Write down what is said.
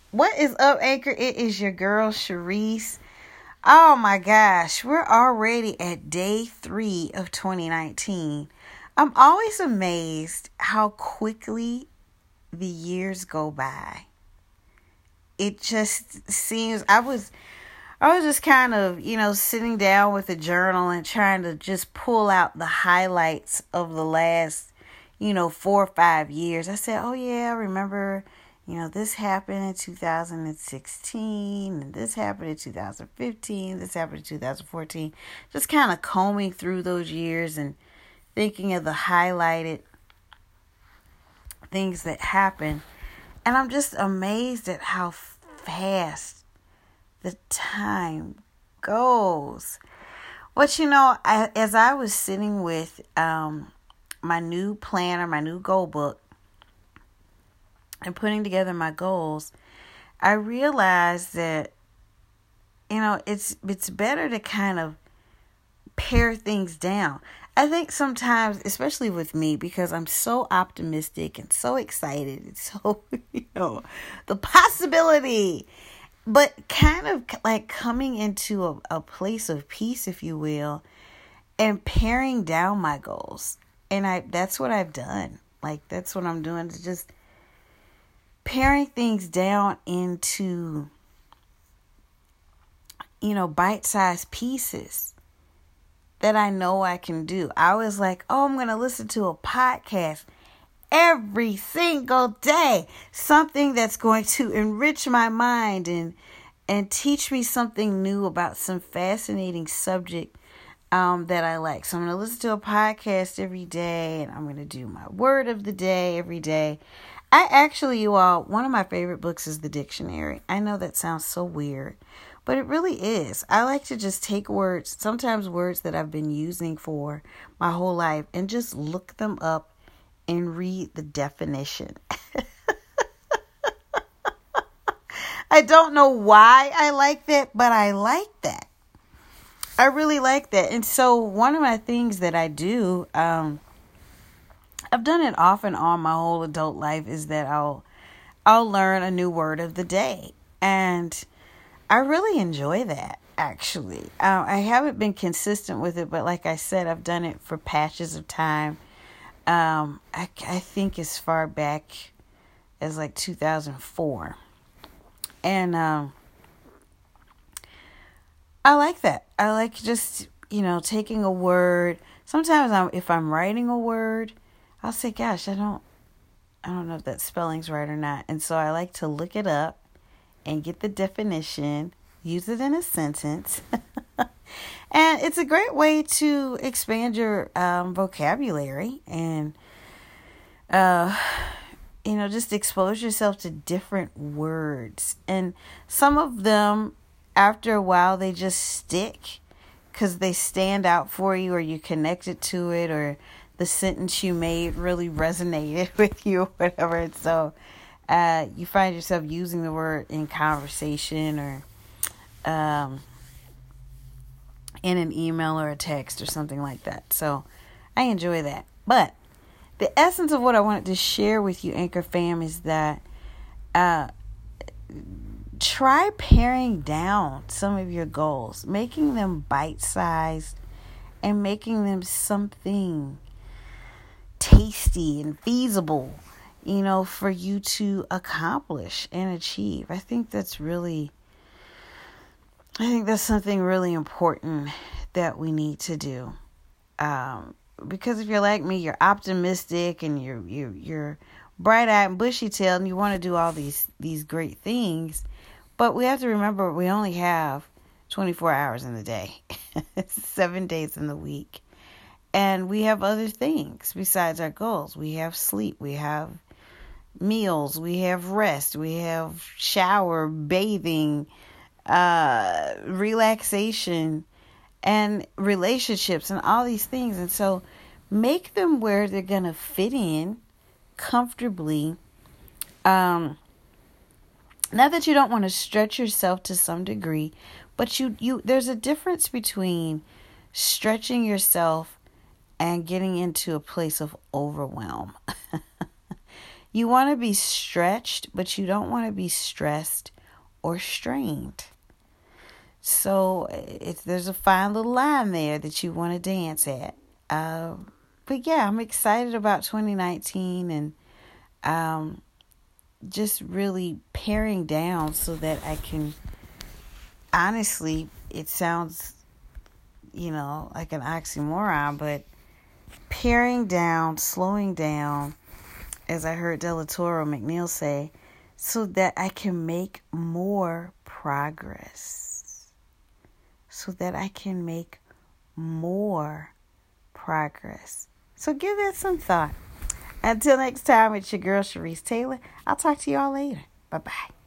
What is up, Anchor? It is your girl, Sharice. Oh my gosh, we're already at day 3 of 2019. I'm always amazed how quickly the years go by. It just seems, I was just kind of, sitting down with a journal and trying to just pull out the highlights of the last, 4 or 5 years. I said, oh yeah, I remember, this happened in 2016, and this happened in 2015, this happened in 2014. Just kind of combing through those years and thinking of the highlighted things that happened. And I'm just amazed at how fast the time goes. But as I was sitting with my new planner, my new goal book, and putting together my goals, I realized that it's better to kind of pare things down. I think sometimes, especially with me, because I'm so optimistic and so excited and so the possibility, but kind of like coming into a place of peace, if you will, and paring down my goals. And that's what I've done. Like, that's what I'm doing, is just paring things down into, bite-sized pieces that I know I can do. I was like, I'm going to listen to a podcast every single day. Something that's going to enrich my mind and teach me something new about some fascinating subject that I like. So I'm going to listen to a podcast every day, and I'm going to do my word of the day every day. You all, one of my favorite books is the dictionary. I know that sounds so weird, but it really is. I like to just take words, sometimes words that I've been using for my whole life, and just look them up and read the definition. I don't know why I like that, but I like that. I really like that. And so one of my things that I do, I've done it off and on my whole adult life, is that I'll learn a new word of the day. And I really enjoy that, actually. I haven't been consistent with it, but like I said, I've done it for patches of time. I think as far back as like 2004. And I like that. I like just, taking a word. Sometimes if I'm writing a word, I'll say, gosh, I don't know if that spelling's right or not. And so I like to look it up and get the definition, use it in a sentence. And it's a great way to expand your vocabulary and, just expose yourself to different words. And some of them, after a while, they just stick because they stand out for you, or you connected to it, or the sentence you made really resonated with you, or whatever. And so you find yourself using the word in conversation, or in an email or a text or something like that. So I enjoy that. But the essence of what I wanted to share with you, Anchor fam, is that try paring down some of your goals, making them bite-sized and making them something tasty and feasible, for you to accomplish and achieve. I think that's something really important that we need to do. Because if you're like me, you're optimistic and you're bright-eyed and bushy-tailed, and you want to do all these great things. But we have to remember, we only have 24 hours in the day, 7 days in the week. And we have other things besides our goals. We have sleep, we have meals, we have rest, we have shower, bathing, relaxation, and relationships, and all these things. And so make them where they're going to fit in comfortably. Not that you don't want to stretch yourself to some degree, but there's a difference between stretching yourself and getting into a place of overwhelm. You want to be stretched, but you don't want to be stressed or strained. So there's a fine little line there that you want to dance at. But yeah, I'm excited about 2019 and just really paring down so that I can, honestly, it sounds, like an oxymoron, but paring down, slowing down, as I heard Delatoro McNeil say, so that I can make more progress. So that I can make more progress. So give that some thought. Until next time, it's your girl, Sharice Taylor. I'll talk to you all later. Bye-bye.